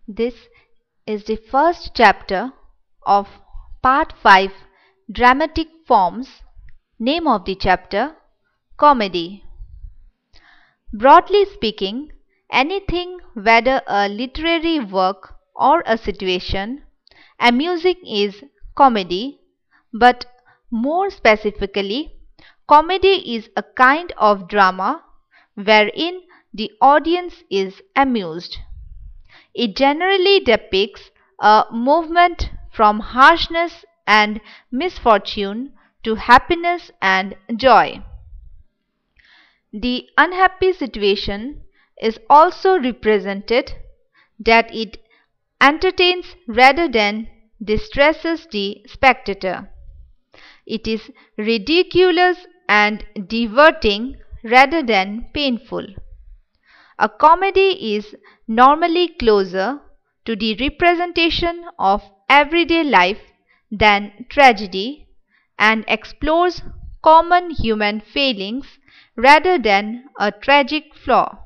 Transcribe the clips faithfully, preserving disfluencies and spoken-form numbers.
This is the first chapter of Part five, Dramatic Forms. Name of the chapter: Comedy. Broadly speaking, anything, whether a literary work or a situation, amusing is comedy, but more specifically, comedy is a kind of drama wherein the audience is amused. It generally depicts a movement from harshness and misfortune to happiness and joy. The unhappy situation is also represented, that it entertains rather than distresses the spectator. It is ridiculous and diverting rather than painful. A comedy is normally closer to the representation of everyday life than tragedy, and explores common human failings rather than a tragic flaw.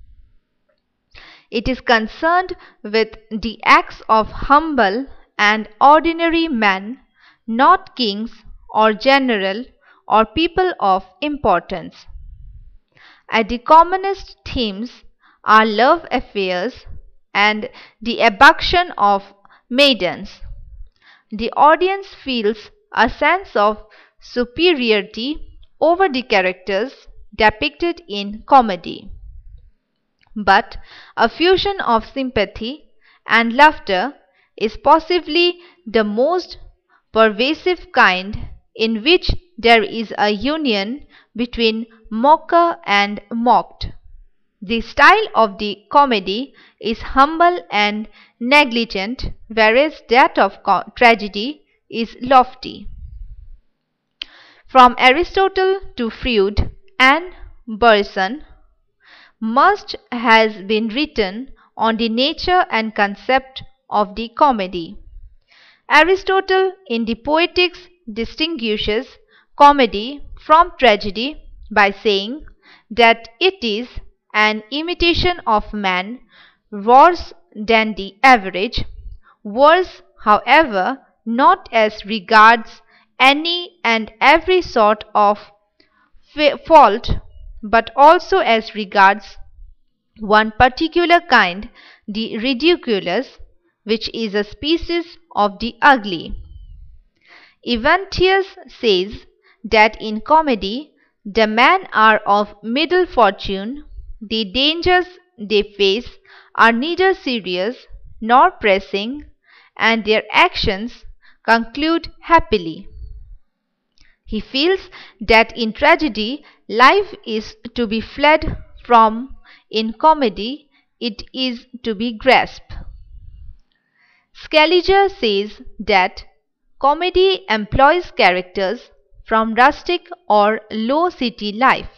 It is concerned with the acts of humble and ordinary men, not kings or general or people of importance. At the commonest themes are love affairs and the abduction of maidens. The audience feels a sense of superiority over the characters depicted in comedy. But a fusion of sympathy and laughter is possibly the most pervasive kind, in which there is a union between mocker and mocked. The style of the comedy is humble and negligent, whereas that of tragedy is lofty. From Aristotle to Freud and Bergson, much has been written on the nature and concept of the comedy. Aristotle in the Poetics distinguishes comedy from tragedy by saying that it is an imitation of man, worse than the average, worse, however, not as regards any and every sort of fault, but also as regards one particular kind, the ridiculous, which is a species of the ugly. Eventus says that in comedy the men are of middle fortune, the dangers they face are neither serious nor pressing, and their actions conclude happily. He feels that in tragedy life is to be fled from, in comedy it is to be grasped. Scaliger says that comedy employs characters from rustic or low city life.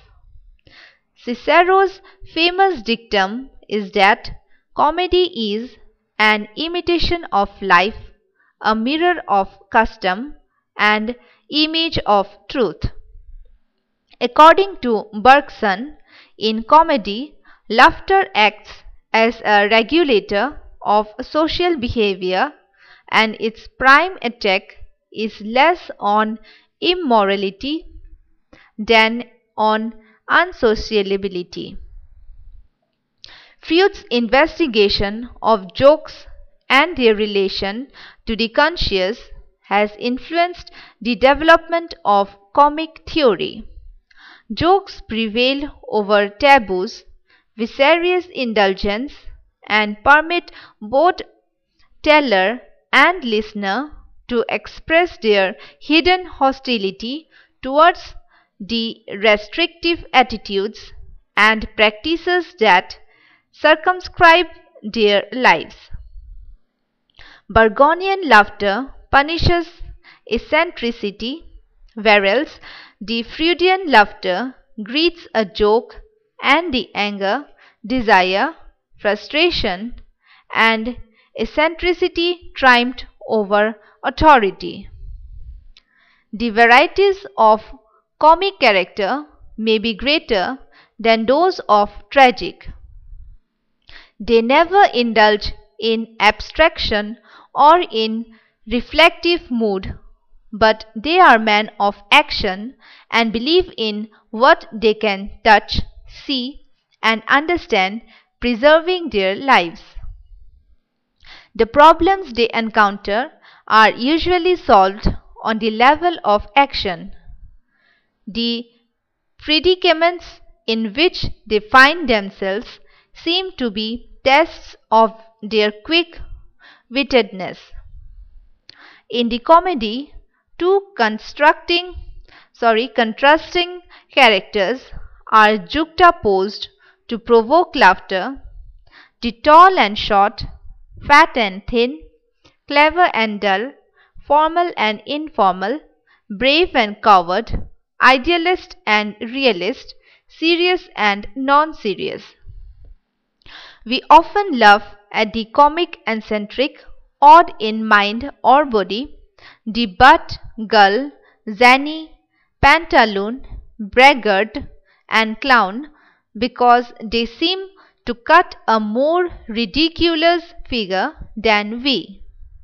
Cicero's famous dictum is that comedy is an imitation of life, a mirror of custom, and image of truth. According to Bergson, in comedy, laughter acts as a regulator of social behavior, and its prime attack is less on immorality than on unsociability. Freud's investigation of jokes and their relation to the conscious has influenced the development of comic theory. Jokes prevail over taboos, vicarious indulgence, and permit both teller and listener to express their hidden hostility towards the restrictive attitudes and practices that circumscribe their lives. Bergsonian laughter punishes eccentricity, whereas the Freudian laughter greets a joke and the anger, desire, frustration, and eccentricity triumphed over authority. The varieties of comic character may be greater than those of tragic. They never indulge in abstraction or in reflective mood, but they are men of action and believe in what they can touch, see, and understand, preserving their lives. The problems they encounter are usually solved on the level of action. The predicaments in which they find themselves seem to be tests of their quick-wittedness. In the comedy, two constructing, sorry, contrasting characters are juxtaposed to provoke laughter: the tall and short, fat and thin, clever and dull, formal and informal, brave and coward, idealist and realist, serious and non-serious. We often laugh at the comic eccentric, odd in mind or body, the butt, gull, zany, pantaloon, braggart, and clown, because they seem to cut a more ridiculous figure than we.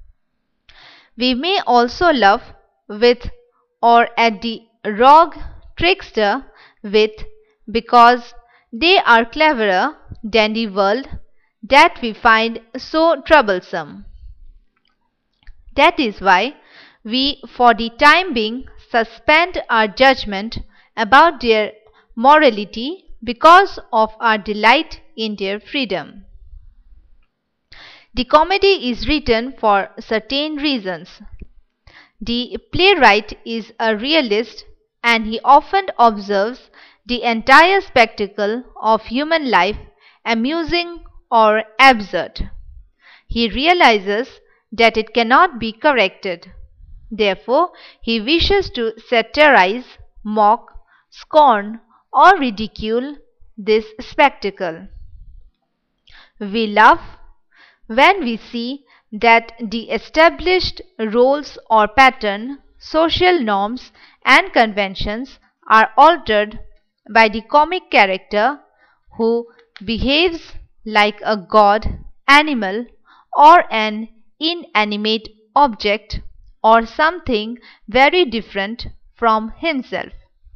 We may also laugh with or at the rogue trickster with, because they are cleverer than the world that we find so troublesome. That is why we for the time being suspend our judgment about their morality because of our delight in their freedom. The comedy is written for certain reasons. The playwright is a realist and he often observes the entire spectacle of human life amusing or absurd. He realizes that it cannot be corrected. Therefore, he wishes to satirize, mock, scorn, or ridicule this spectacle. We laugh when we see that the established roles or pattern, social norms and conventions are altered by the comic character who behaves like a god, animal, or an inanimate object, or something very different from himself.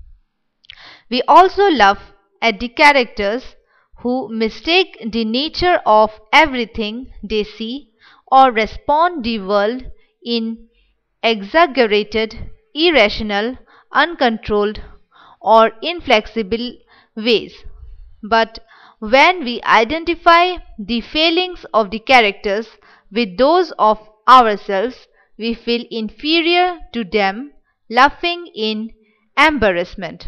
We also laugh at the characters who mistake the nature of everything they see or respond the world in exaggerated, irrational, uncontrolled, or inflexible ways. But when we identify the failings of the characters with those of ourselves, we feel inferior to them, laughing in embarrassment.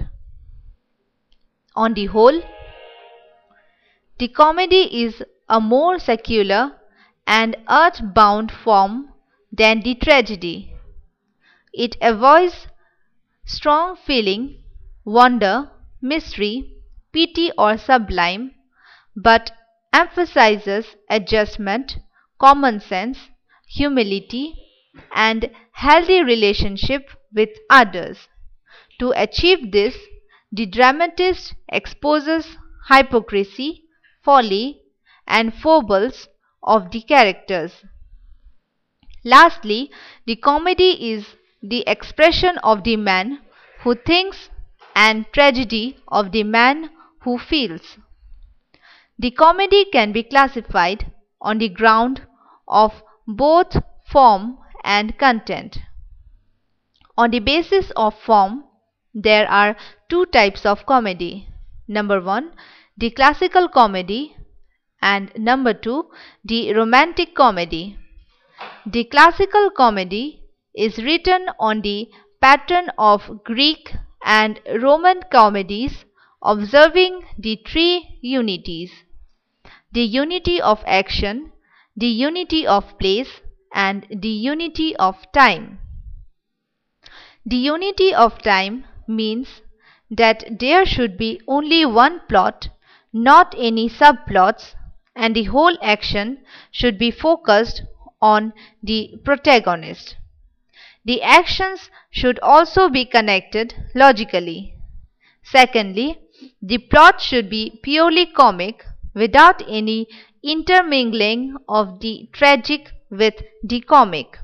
On the whole, the comedy is a more secular and earth-bound form than the tragedy. It avoids strong feeling, wonder, mystery, pity or sublime, but emphasizes adjustment, common sense, humility, and healthy relationship with others. To achieve this, the dramatist exposes hypocrisy, folly, and foibles of the characters. Lastly, the comedy is the expression of the man who thinks and tragedy of the man who feels. The comedy can be classified on the ground of both form and content. On the basis of form, there are two types of comedy. Number one, the classical comedy, and number two, the romantic comedy. The classical comedy is written on the pattern of Greek and Roman comedies, observing the three unities: the unity of action, the unity of place, and the unity of time. The unity of time means that there should be only one plot, not any subplots, and the whole action should be focused on the protagonist. The actions should also be connected logically. Secondly, the plot should be purely comic without any intermingling of the tragic with the comic.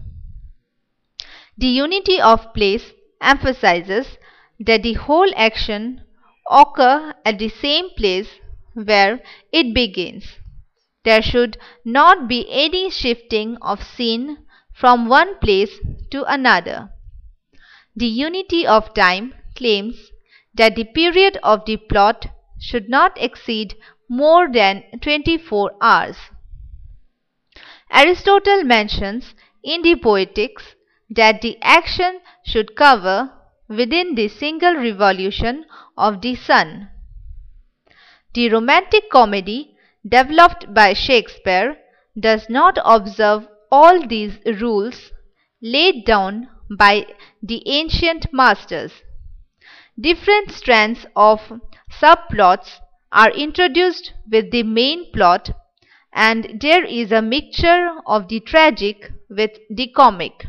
The unity of place emphasizes that the whole action occur at the same place where it begins. There should not be any shifting of scene from one place to another. The unity of time claims that the period of the plot should not exceed more than twenty-four hours. Aristotle mentions in the Poetics that the action should cover within the single revolution of the sun. The romantic comedy developed by Shakespeare does not observe all these rules laid down by the ancient masters. Different strands of subplots are introduced with the main plot, and there is a mixture of the tragic with the comic.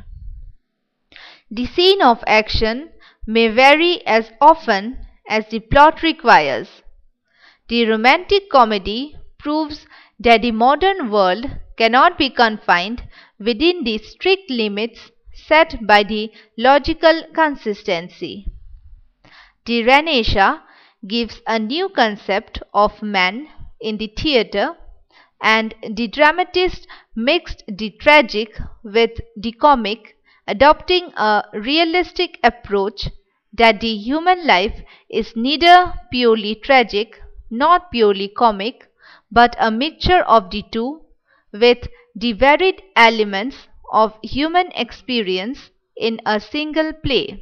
The scene of action may vary as often as the plot requires. The romantic comedy proves that the modern world cannot be confined within the strict limits set by the logical consistency. The Renaissance gives a new concept of man in the theatre, and the dramatist mixed the tragic with the comic, adopting a realistic approach that the human life is neither purely tragic nor purely comic, but a mixture of the two, with the varied elements of human experience in a single play.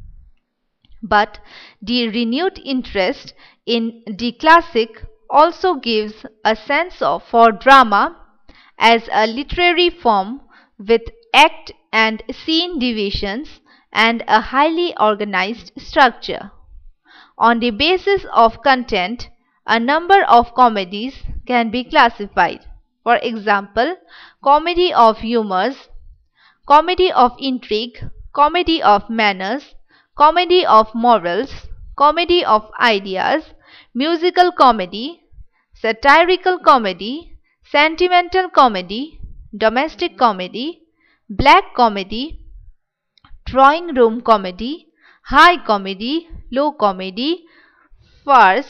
But the renewed interest in the classic also gives a sense of for drama as a literary form with act and scene divisions and a highly organized structure. On the basis of content, a number of comedies can be classified. For example, comedy of humors, comedy of intrigue, comedy of manners, comedy of morals, comedy of ideas, musical comedy, satirical comedy, sentimental comedy, domestic comedy, black comedy, drawing room comedy, high comedy, low comedy, farce,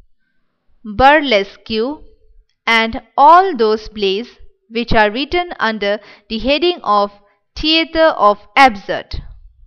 burlesque, and all those plays which are written under the heading of theatre of absurd.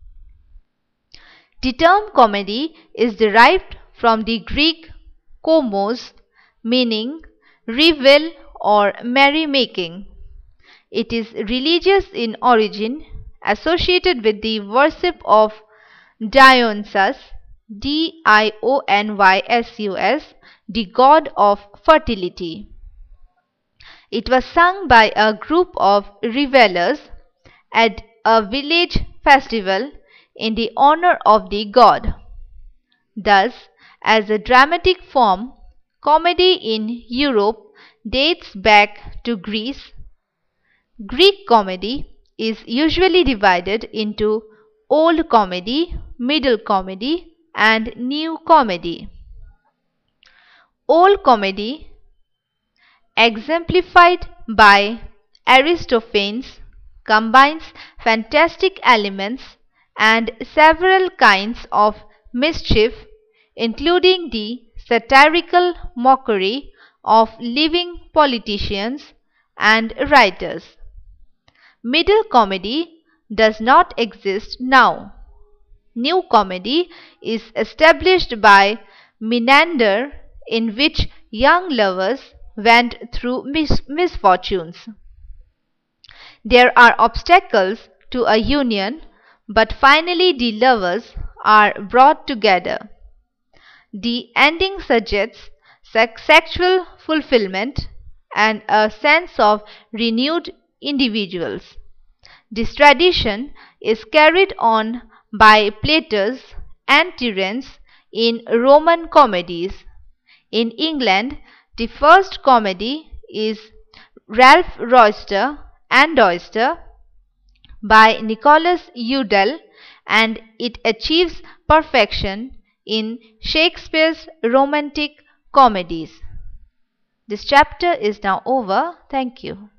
The term comedy is derived from the Greek komos, meaning revel or merrymaking. It is religious in origin, associated with the worship of Dionysus, D I O N Y S U S, the god of fertility. It was sung by a group of revelers at a village festival in the honor of the god. Thus, as a dramatic form, comedy in Europe dates back to Greece. Greek comedy is usually divided into Old Comedy, Middle Comedy, and New Comedy. Old Comedy, exemplified by Aristophanes, combines fantastic elements and several kinds of mischief, including the satirical mockery of living politicians and writers. Middle comedy does not exist now. New comedy is established by Menander, in which young lovers went through mis misfortunes. There are obstacles to a union, but finally the lovers are brought together. The ending suggests sex sexual fulfillment and a sense of renewed individuals. This tradition is carried on by Plautus and Terence in Roman comedies. In England, the first comedy is Ralph Roister and Doyster by Nicholas Udall, and it achieves perfection in Shakespeare's romantic comedies. This chapter is now over. Thank you.